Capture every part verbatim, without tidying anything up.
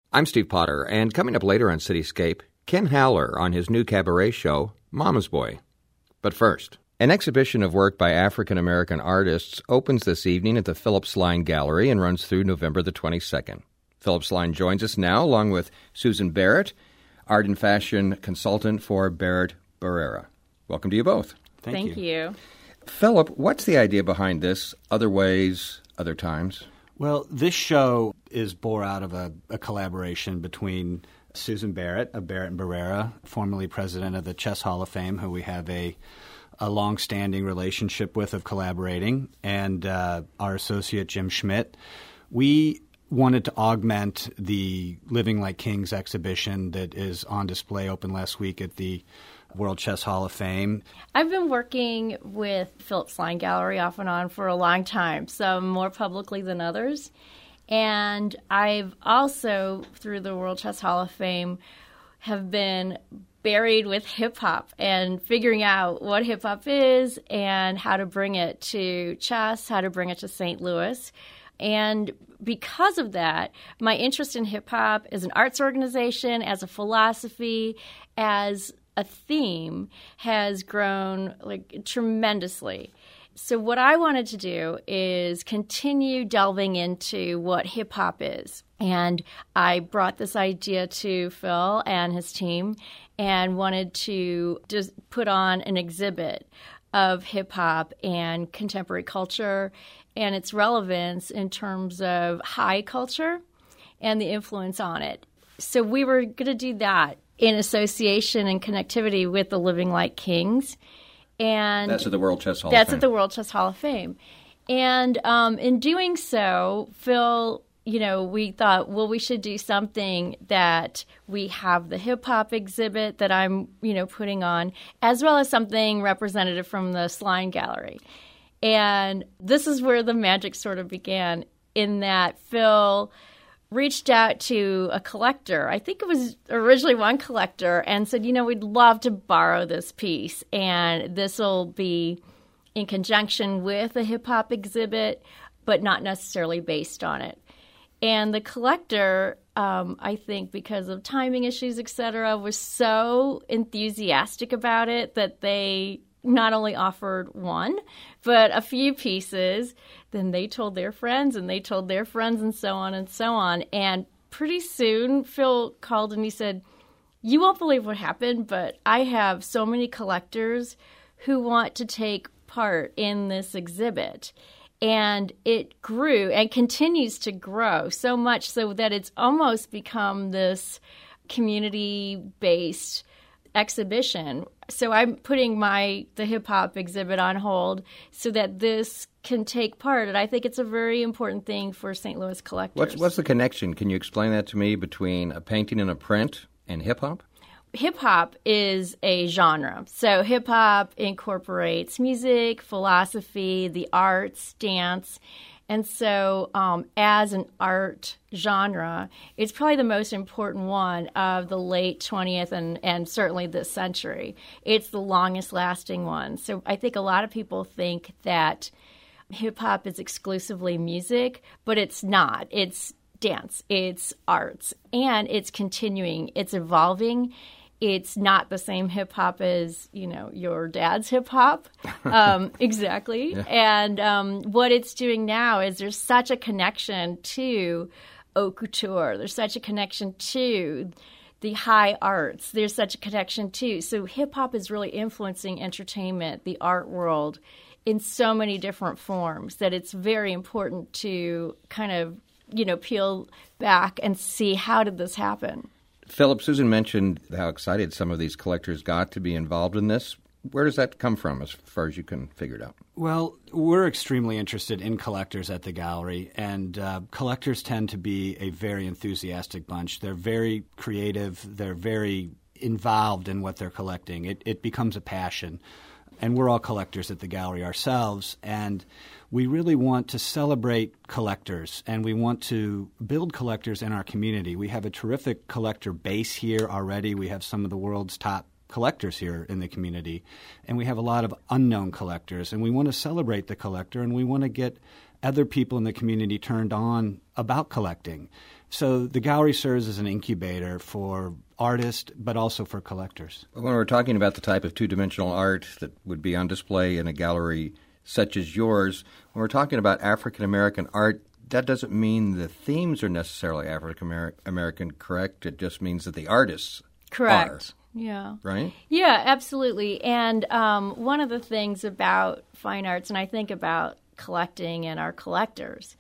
I'm Steve Potter, and coming up later on Cityscape, Ken Howler on his new cabaret show, Mama's Boy. But first, an exhibition of work by African-American artists opens this evening at the Phillips Line Gallery and runs through November the twenty-second. Phillips Line joins us now, along with Susan Barrett, art and fashion consultant for Barrett Barrera. Welcome to you both. Thank, Thank you. you. Philip, what's the idea behind this? Other ways, other times? Well, this show is bore out of a, a collaboration between Susan Barrett of Barrett and Barrera, formerly president of the Chess Hall of Fame, who we have a, a long-standing relationship with of collaborating, and uh, our associate Jim Schmidt. We wanted to augment the Living Like Kings exhibition that is on display, open last week at the World Chess Hall of Fame. I've been working with Phillips Line Gallery off and on for a long time, some more publicly than others. And I've also, through the World Chess Hall of Fame, have been buried with hip-hop and figuring out what hip-hop is and how to bring it to chess, how to bring it to Saint Louis. And because of that, my interest in hip-hop as an arts organization, as a philosophy, as a theme has grown like tremendously. So what I wanted to do is continue delving into what hip-hop is. And I brought this idea to Phil and his team and wanted to just put on an exhibit of hip-hop and contemporary culture and its relevance in terms of high culture and the influence on it. So we were going to do that in association and connectivity with the Living Like Kings. And that's at the World Chess Hall That's of Fame. at the World Chess Hall of Fame. And um, in doing so, Phil, you know, we thought, well, we should do something that we have the hip-hop exhibit that I'm, you know, putting on, as well as something representative from the Slime Gallery. And this is where the magic sort of began, in that Phil reached out to a collector. I think it was originally one collector, and said, you know, we'd love to borrow this piece, and this will be in conjunction with a hip-hop exhibit, but not necessarily based on it. And the collector, um, I think because of timing issues, et cetera, was so enthusiastic about it that they not only offered one, but a few pieces. Then they told their friends, and they told their friends, and so on and so on. And pretty soon, Phil called and he said, you won't believe what happened, but I have so many collectors who want to take part in this exhibit. And it grew and continues to grow so much so that it's almost become this community-based exhibition. So I'm putting my the hip-hop exhibit on hold so that this can take part. And I think it's a very important thing for Saint Louis collectors. What's, what's the connection? Can you explain that to me between a painting and a print and hip-hop? Hip-hop is a genre. So hip-hop incorporates music, philosophy, the arts, dance. And so um, as an art genre, it's probably the most important one of the late twentieth and, and certainly this century. It's the longest-lasting one. So I think a lot of people think that hip-hop is exclusively music, but it's not. It's dance. It's arts. And it's continuing. It's evolving. It's not the same hip-hop as, you know, your dad's hip-hop. Um, exactly. Yeah. And um, what it's doing now is there's such a connection to haute couture. There's such a connection to the high arts. There's such a connection to. So hip-hop is really influencing entertainment, the art world, in so many different forms that it's very important to kind of, you know, peel back and see how did this happen. Philip, Susan mentioned how excited some of these collectors got to be involved in this. Where does that come from as far as you can figure it out? Well, we're extremely interested in collectors at the gallery, and uh, collectors tend to be a very enthusiastic bunch. They're very creative. They're very involved in what they're collecting. It, it becomes a passion. And we're all collectors at the gallery ourselves, and we really want to celebrate collectors, and we want to build collectors in our community. We have a terrific collector base here already. We have some of the world's top collectors here in the community, and we have a lot of unknown collectors, and we want to celebrate the collector, and we want to get other people in the community turned on about collecting. So the gallery serves as an incubator for artists, but also for collectors. When we're talking about the type of two-dimensional art that would be on display in a gallery such as yours, when we're talking about African-American art, that doesn't mean the themes are necessarily African-American, correct? It just means that the artists correct. are. Yeah. Right? Yeah, absolutely. And um, one of the things about fine arts, and I think about collecting and our collectors,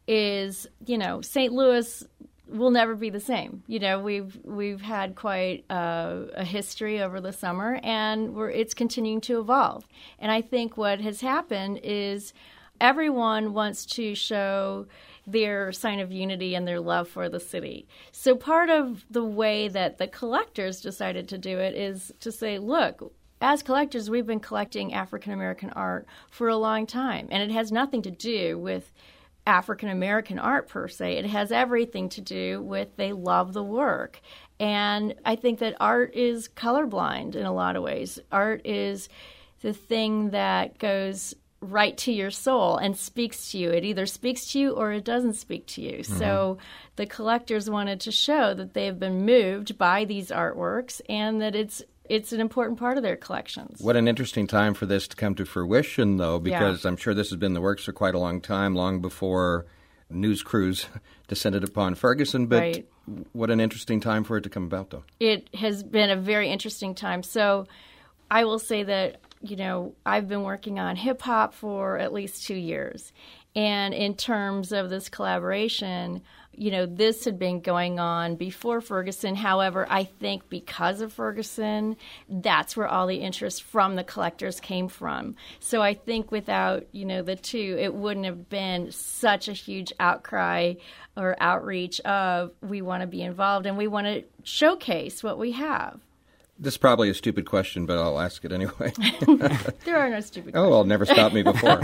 is, you know, Saint Louis will never be the same. You know, we've we've had quite uh, a history over the summer, and we're, it's continuing to evolve. And I think what has happened is everyone wants to show their sign of unity and their love for the city. So part of the way that the collectors decided to do it is to say, look, as collectors, we've been collecting African-American art for a long time, and it has nothing to do with African-American art per se. It has everything to do with they love the work. And I think that art is colorblind in a lot of ways. Art is the thing that goes right to your soul and speaks to you. It either speaks to you or it doesn't speak to you. Mm-hmm. So the collectors wanted to show that they have been moved by these artworks and that it's it's an important part of their collections. What an interesting time for this to come to fruition, though, because yeah. I'm sure this has been in the works for quite a long time, long before news crews descended upon Ferguson. But right. What an interesting time for it to come about, though. It has been a very interesting time. So I will say that, you know, I've been working on hip-hop for at least two years. And in terms of this collaboration, you know, this had been going on before Ferguson. However, I think because of Ferguson, that's where all the interest from the collectors came from. So I think without, you know, the two, it wouldn't have been such a huge outcry or outreach of we want to be involved and we want to showcase what we have. This is probably a stupid question, but I'll ask it anyway. There are no stupid questions. Oh, well, never stopped me before.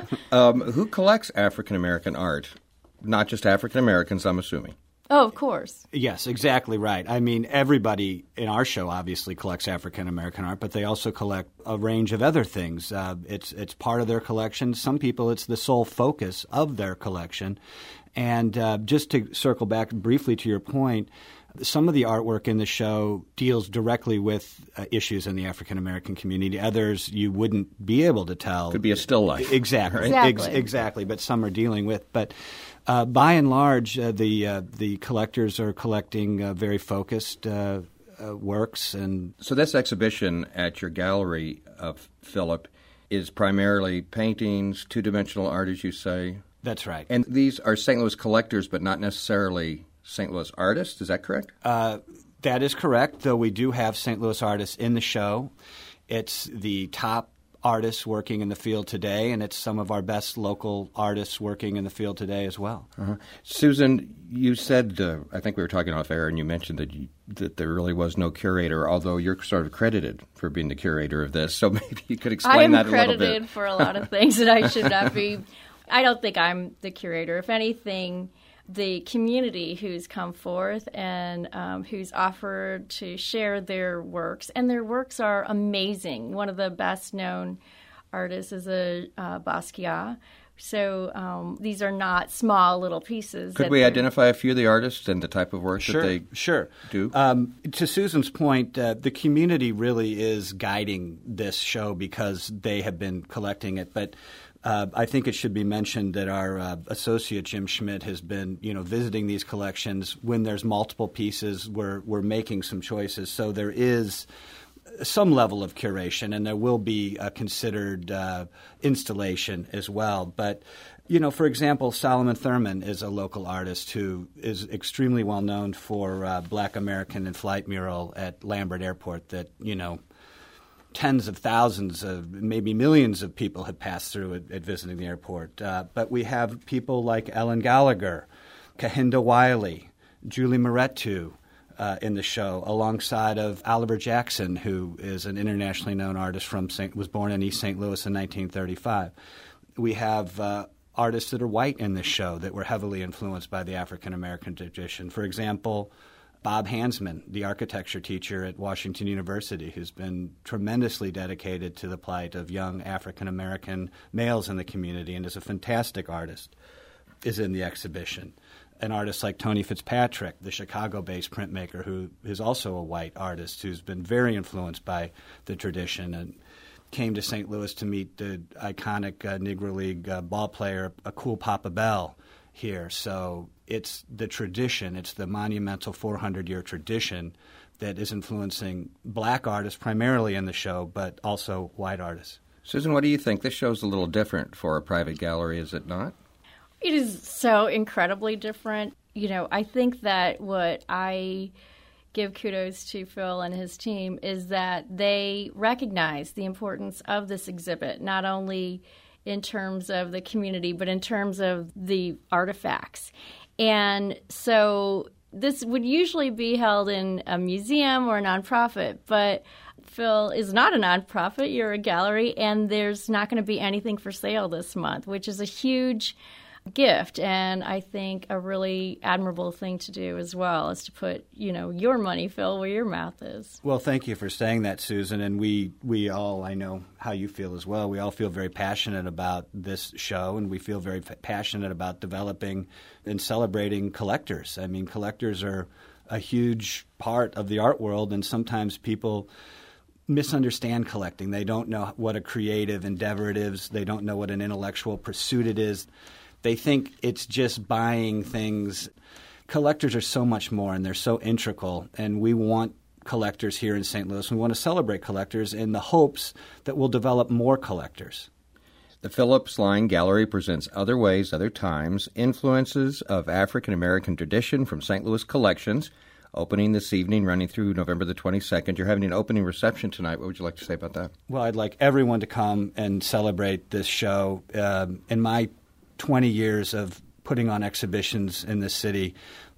um, who collects African-American art? Not just African-Americans, I'm assuming. Oh, of course. Yes, exactly right. I mean, everybody in our show obviously collects African-American art, but they also collect a range of other things. Uh, it's it's part of their collection. Some people, it's the sole focus of their collection. And uh, just to circle back briefly to your point, some of the artwork in the show deals directly with uh, issues in the African-American community. Others you wouldn't be able to tell. Could be a still life. Exactly. Right? Exactly. Ex- exactly. But some are dealing with. But uh, by and large, uh, the uh, the collectors are collecting uh, very focused uh, uh, works. And so this exhibition at your gallery, uh, Philip, is primarily paintings, two-dimensional art, as you say. That's right. And these are Saint Louis collectors, but not necessarily Saint Louis artists. Is that correct? Uh, that is correct, though we do have Saint Louis artists in the show. It's the top artists working in the field today, and it's some of our best local artists working in the field today as well. Uh-huh. Susan, you said, uh, I think we were talking off air, and you mentioned that you, that there really was no curator, although you're sort of credited for being the curator of this, so maybe you could explain that a little bit. I am credited for a lot of things that I should not be. I don't think I'm the curator. If anything, the community who's come forth and um, who's offered to share their works, and their works are amazing. One of the best-known artists is a uh, Basquiat. So um, these are not small little pieces. Could we identify a few of the artists and the type of work sure, that they sure. do? Um, to Susan's point, uh, the community really is guiding this show because they have been collecting it. But Uh, I think it should be mentioned that our uh, associate Jim Schmidt has been, you know, visiting these collections. When there's multiple pieces, we're we're making some choices. So there is some level of curation, and there will be a considered uh, installation as well. But, you know, for example, Solomon Thurman is a local artist who is extremely well known for uh, Black American in Flight mural at Lambert Airport that, you know, tens of thousands of, maybe millions of people have passed through at, at visiting the airport. Uh, but we have people like Ellen Gallagher, Kahinda Wiley, Julie Moretu uh, in the show, alongside of Oliver Jackson, who is an internationally known artist from Saint was born in East Saint Louis in nineteen thirty-five. We have uh, artists that are white in this show that were heavily influenced by the African-American tradition. For example, Bob Hansman, the architecture teacher at Washington University, who's been tremendously dedicated to the plight of young African-American males in the community and is a fantastic artist. is in the exhibition. An artist like Tony Fitzpatrick, the Chicago-based printmaker, who is also a white artist who's been very influenced by the tradition and came to Saint Louis to meet the iconic uh, Negro League uh, ball player, a cool Papa Bell, here. So it's the tradition, it's the monumental four hundred year tradition that is influencing black artists primarily in the show, but also white artists. Susan, what do you think? This show's a little different for a private gallery, is it not? It is so incredibly different. You know, I think that what I give kudos to Phil and his team is that they recognize the importance of this exhibit, not only in terms of the community, but in terms of the artifacts. And so this would usually be held in a museum or a nonprofit, but Phil is not a nonprofit. You're a gallery, and there's not going to be anything for sale this month, which is a huge gift, and I think a really admirable thing to do as well is to put, you know, your money, Phil, where your mouth is. Well, thank you for saying that, Susan, and we, we all, I know how you feel as well, we all feel very passionate about this show, and we feel very passionate about developing and celebrating collectors. I mean, collectors are a huge part of the art world, and sometimes people misunderstand collecting. They don't know what a creative endeavor it is. They don't know what an intellectual pursuit it is. They think it's just buying things. Collectors are so much more, and they're so integral, and we want collectors here in Saint Louis. We want to celebrate collectors in the hopes that we'll develop more collectors. The Phillips Line Gallery presents Other Ways, Other Times, Influences of African American Tradition from Saint Louis Collections, opening this evening, running through November the twenty-second. You're having an opening reception tonight. What would you like to say about that? Well, I'd like everyone to come and celebrate this show. Um, in my twenty years of putting on exhibitions in this city,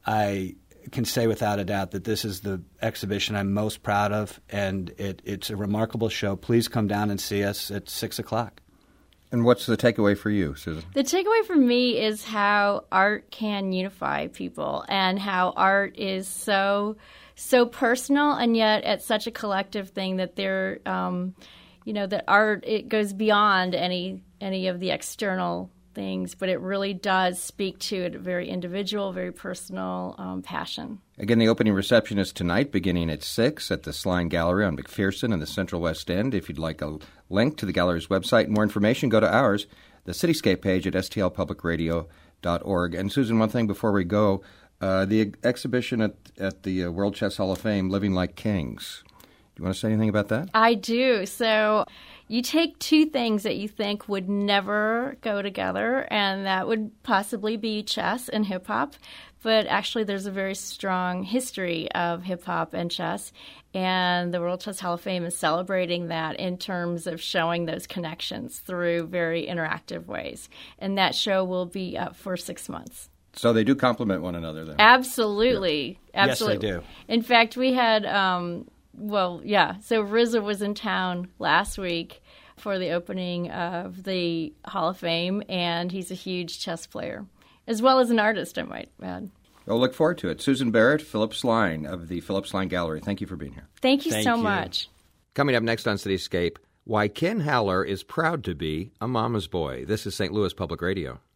I can say without a doubt that this is the exhibition I'm most proud of, and it, it's a remarkable show. Please come down and see us at six o'clock. And what's the takeaway for you, Susan? The takeaway for me is how art can unify people, and how art is so so personal, and yet it's such a collective thing that there, um, you know, that art, it goes beyond any any of the external things, but it really does speak to a very individual, very personal um, passion. Again, the opening reception is tonight, beginning at six at the Sline Gallery on McPherson in the Central West End. If you'd like a link to the gallery's website and more information, go to ours, the Cityscape page at s t l public radio dot org. And Susan, one thing before we go, uh, the exhibition at, at the uh, World Chess Hall of Fame, Living Like Kings. Do you want to say anything about that? I do. So you take two things that you think would never go together, and that would possibly be chess and hip-hop. But actually there's a very strong history of hip-hop and chess, and the World Chess Hall of Fame is celebrating that in terms of showing those connections through very interactive ways. And that show will be up for six months. So they do complement one another then? Absolutely. Yeah. Absolutely. Yes, they do. In fact, we had... Um, Well, yeah. So R Z A was in town last week for the opening of the Hall of Fame, and he's a huge chess player, as well as an artist, I might add. We'll look forward to it. Susan Barrett, Phillips Line of the Phillips Line Gallery. Thank you for being here. Thank you Thank so you. much. Coming up next on Cityscape, why Ken Haller is proud to be a mama's boy. This is Saint Louis Public Radio.